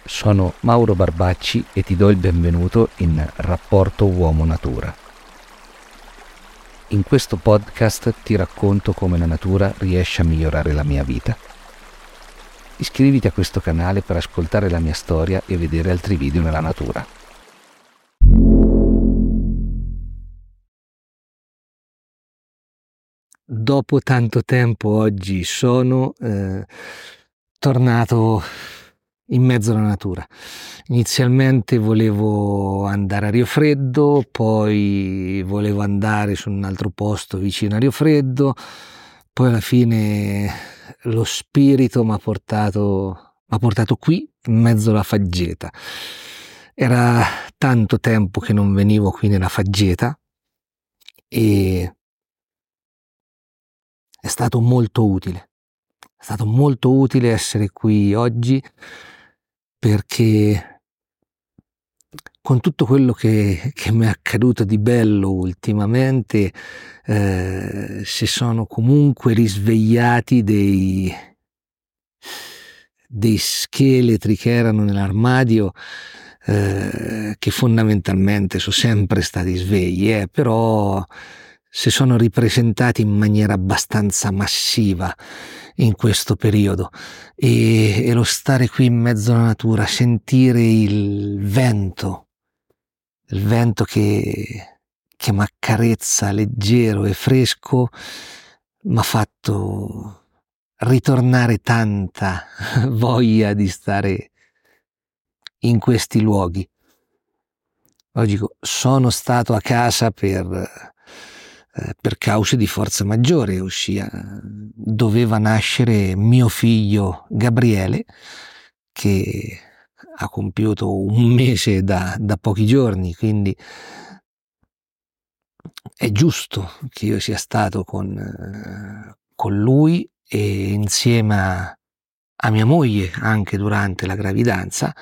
Sono Mauro Barbacci e ti do il benvenuto in Rapporto Uomo-Natura. In questo podcast ti racconto come la natura riesce a migliorare la mia vita. Iscriviti a questo canale per ascoltare la mia storia e vedere altri video nella natura. Dopo tanto tempo oggi sono tornato in mezzo alla natura. Inizialmente volevo andare a Rio Freddo, poi volevo andare su un altro posto vicino a Rio Freddo, poi alla fine lo spirito mi ha portato qui in mezzo alla faggeta. Era tanto tempo che non venivo qui nella faggeta e è stato molto utile. È stato molto utile essere qui oggi, perché con tutto quello che mi è accaduto di bello ultimamente si sono comunque risvegliati dei scheletri che erano nell'armadio, che fondamentalmente sono sempre stati svegli, però si sono ripresentati in maniera abbastanza massiva in questo periodo, e lo stare qui in mezzo alla natura, sentire il vento che mi accarezza leggero e fresco, mi ha fatto ritornare tanta voglia di stare in questi luoghi. Oggi sono stato a casa per cause di forza maggiore, ossia doveva nascere mio figlio Gabriele, che ha compiuto 1 mese da pochi giorni, quindi è giusto che io sia stato con lui e insieme a mia moglie anche durante la gravidanza,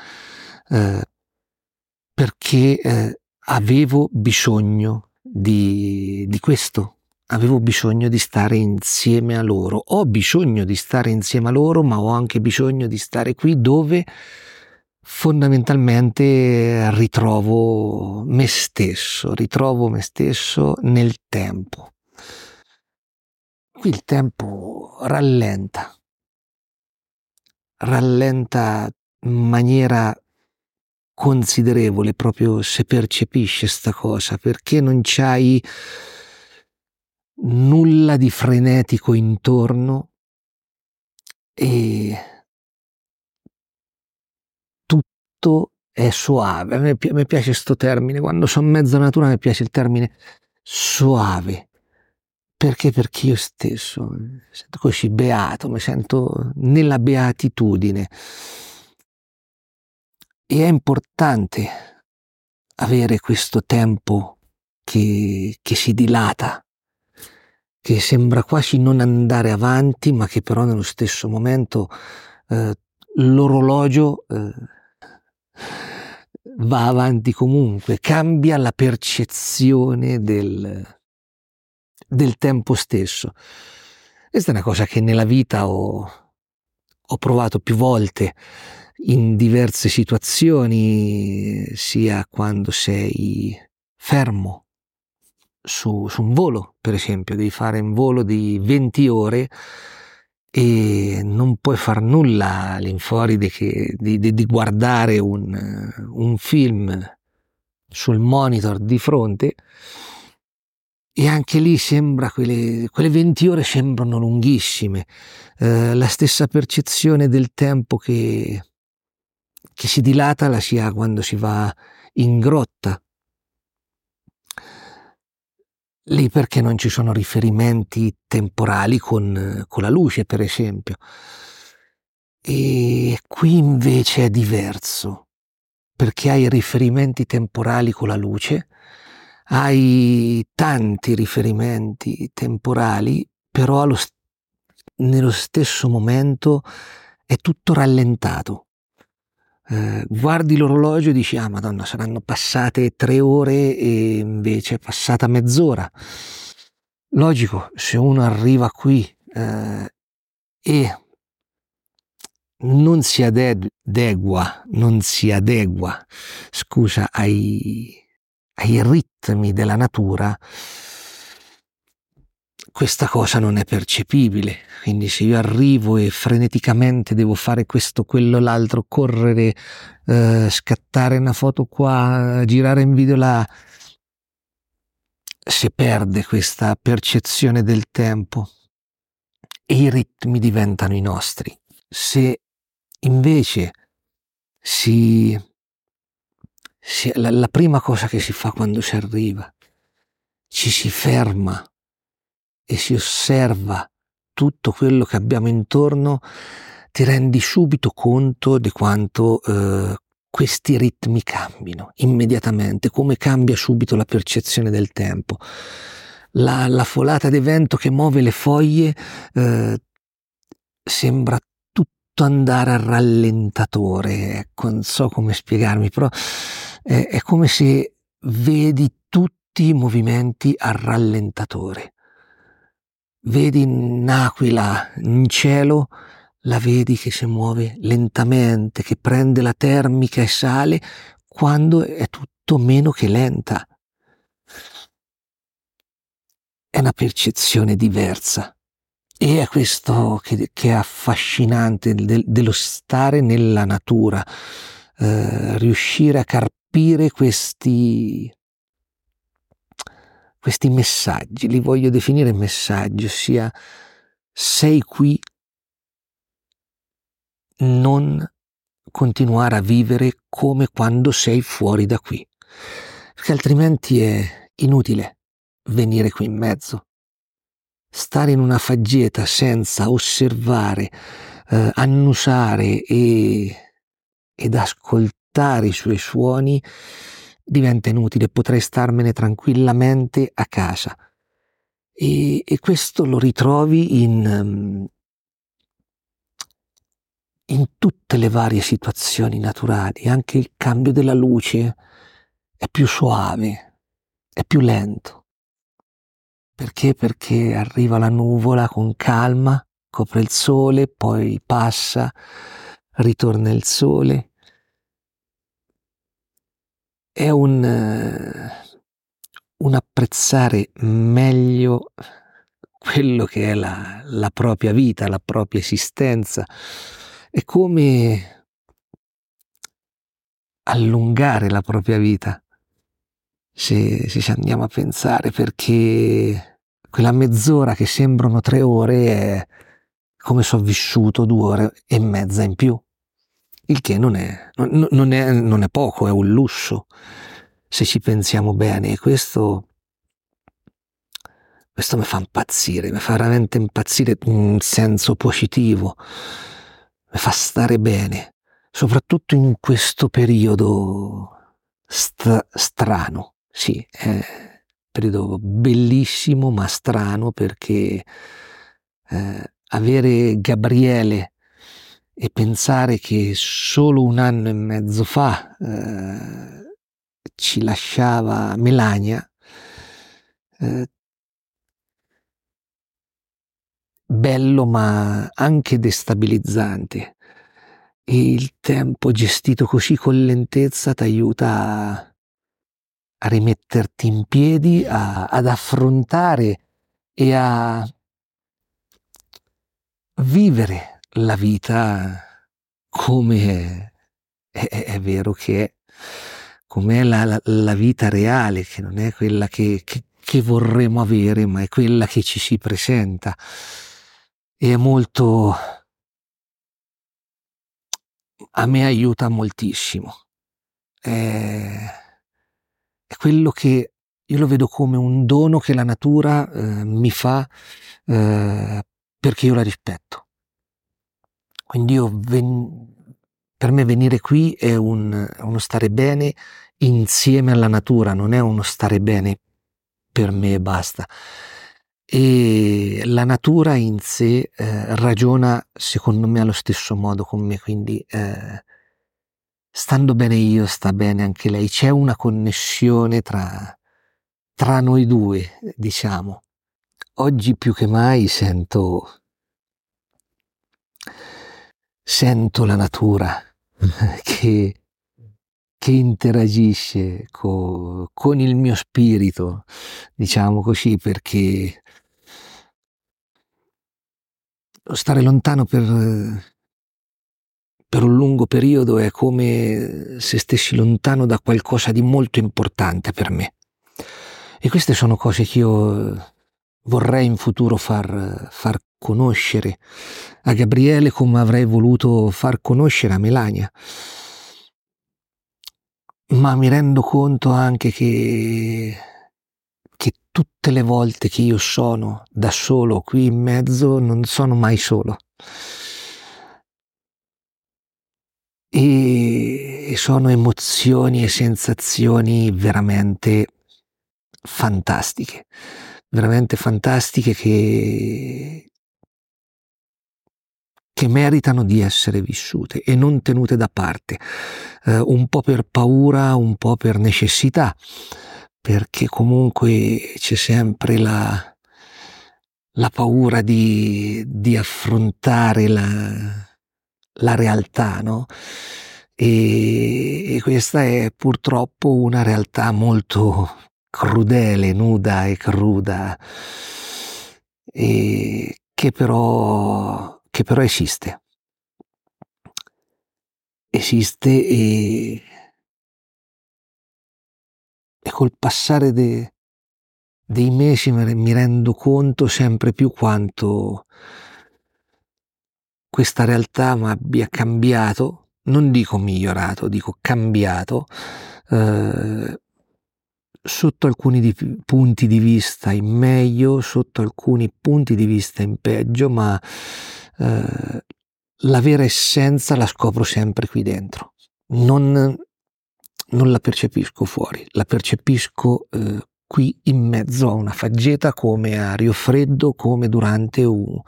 perché avevo bisogno di questo. Avevo bisogno di stare insieme a loro. Ho bisogno di stare insieme a loro, ma ho anche bisogno di stare qui dove fondamentalmente ritrovo me stesso nel tempo. Qui il tempo rallenta in maniera considerevole, proprio se percepisce sta cosa, perché non c'hai nulla di frenetico intorno e tutto è soave. A me piace sto termine, quando sono in mezzo alla natura mi piace il termine soave, perché io stesso mi sento così beato, mi sento nella beatitudine. E è importante avere questo tempo che si dilata, che sembra quasi non andare avanti, ma che però nello stesso momento l'orologio va avanti comunque, cambia la percezione del tempo stesso. Questa è una cosa che nella vita ho provato più volte in diverse situazioni, sia quando sei fermo su un volo, per esempio, devi fare un volo di 20 ore e non puoi far nulla all'infuori di guardare un film sul monitor di fronte, e anche lì sembra quelle 20 ore sembrano lunghissime. La stessa percezione del tempo che si dilata la si ha quando si va in grotta. Lì perché non ci sono riferimenti temporali con la luce, per esempio. E qui invece è diverso, perché hai riferimenti temporali con la luce, hai tanti riferimenti temporali, però nello stesso momento è tutto rallentato. Guardi l'orologio e dici: ah, Madonna, saranno passate 3 ore e invece è passata mezz'ora. Logico, se uno arriva qui e non si adegua, scusa, ai ritmi della natura, questa cosa non è percepibile. Quindi se io arrivo e freneticamente devo fare questo, quello, l'altro, correre, scattare una foto qua, girare un video là, si perde questa percezione del tempo e i ritmi diventano i nostri. Se invece la prima cosa che si fa quando si arriva, ci si ferma e si osserva tutto quello che abbiamo intorno, ti rendi subito conto di quanto questi ritmi cambino immediatamente, come cambia subito la percezione del tempo. La folata di vento che muove le foglie sembra tutto andare a rallentatore, ecco, non so come spiegarmi, però è come se vedi tutti i movimenti a rallentatore. Vedi un'aquila in cielo, la vedi che si muove lentamente, che prende la termica e sale, quando è tutto meno che lenta. È una percezione diversa. E è questo che è affascinante dello stare nella natura, riuscire a carpire questi messaggi, li voglio definire messaggi, ossia sei qui, non continuare a vivere come quando sei fuori da qui, perché altrimenti è inutile venire qui in mezzo. Stare in una faggeta senza osservare, annusare ed ascoltare i suoi suoni diventa inutile, potrei starmene tranquillamente a casa. E questo lo ritrovi in tutte le varie situazioni naturali. Anche il cambio della luce è più suave, è più lento. Perché? Perché arriva la nuvola con calma, copre il sole, poi passa, ritorna il sole. È un apprezzare meglio quello che è la propria vita, la propria esistenza. È come allungare la propria vita, se ci andiamo a pensare, perché quella mezz'ora che sembrano 3 ore è come se ho vissuto 2 ore e mezza in più, il che non è poco, è un lusso se ci pensiamo bene. E questo mi fa impazzire, mi fa veramente impazzire in senso positivo, mi fa stare bene, soprattutto in questo periodo strano. Sì, è un periodo bellissimo ma strano, perché avere Gabriele e pensare che solo 1 anno e mezzo fa ci lasciava Melania, bello ma anche destabilizzante. E il tempo gestito così con lentezza ti aiuta a rimetterti in piedi, ad affrontare e a vivere la vita come è vero che è, com'è la vita reale, che non è quella che vorremmo avere, ma è quella che ci si presenta. E è molto, a me aiuta moltissimo. È quello che io lo vedo come un dono che la natura mi fa, perché io la rispetto. Quindi per me venire qui è uno stare bene insieme alla natura, non è uno stare bene per me e basta. E la natura in sé ragiona secondo me allo stesso modo con me, quindi stando bene io sta bene anche lei, c'è una connessione tra noi due, diciamo. Oggi più che mai sento sento la natura che, che interagisce con il mio spirito, diciamo così, perché stare lontano per un lungo periodo è come se stessi lontano da qualcosa di molto importante per me. E queste sono cose che io vorrei in futuro far conoscere a Gabriele, come avrei voluto far conoscere a Melania. Ma mi rendo conto anche che tutte le volte che io sono da solo qui in mezzo non sono mai solo. E sono emozioni e sensazioni veramente fantastiche che meritano di essere vissute e non tenute da parte, un po' per paura, un po' per necessità, perché comunque c'è sempre la paura di affrontare la realtà, no? E questa è purtroppo una realtà molto crudele, nuda e cruda, e che però esiste. Esiste e col passare dei mesi mi rendo conto sempre più quanto questa realtà mi abbia cambiato, non dico migliorato, dico cambiato, eh, sotto alcuni punti di vista in meglio, sotto alcuni punti di vista in peggio, ma la vera essenza la scopro sempre qui dentro. Non la percepisco fuori, la percepisco qui in mezzo a una faggeta, come a Rio Freddo, come durante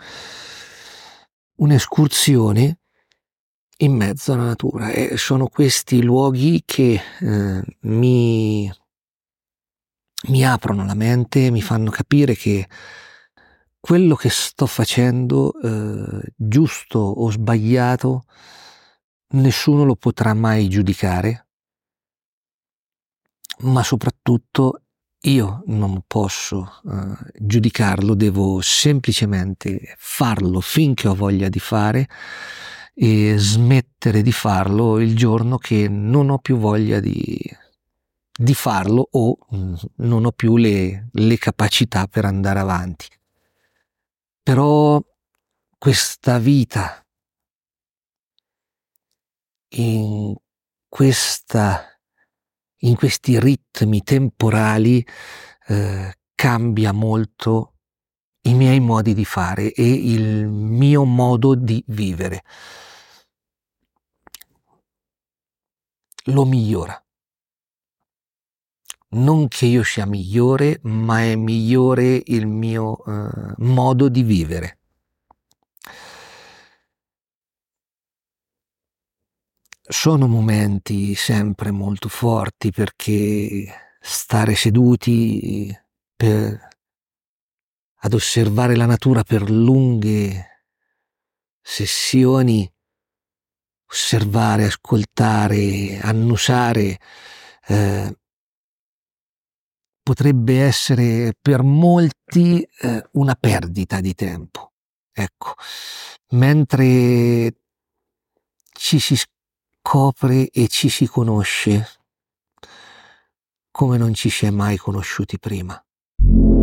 un'escursione in mezzo alla natura. E sono questi luoghi che mi aprono la mente, mi fanno capire che quello che sto facendo, giusto o sbagliato, nessuno lo potrà mai giudicare, ma soprattutto io non posso giudicarlo, devo semplicemente farlo finché ho voglia di fare e smettere di farlo il giorno che non ho più voglia di farlo o non ho più le capacità per andare avanti. Però questa vita in questa in questi ritmi temporali cambia molto i miei modi di fare e il mio modo di vivere. Lo migliora. Non che io sia migliore, ma è migliore il mio modo di vivere. Sono momenti sempre molto forti perché stare seduti ad osservare la natura per lunghe sessioni, osservare, ascoltare, annusare, potrebbe essere per molti una perdita di tempo. Ecco, mentre ci si scopre e ci si conosce come non ci si è mai conosciuti prima.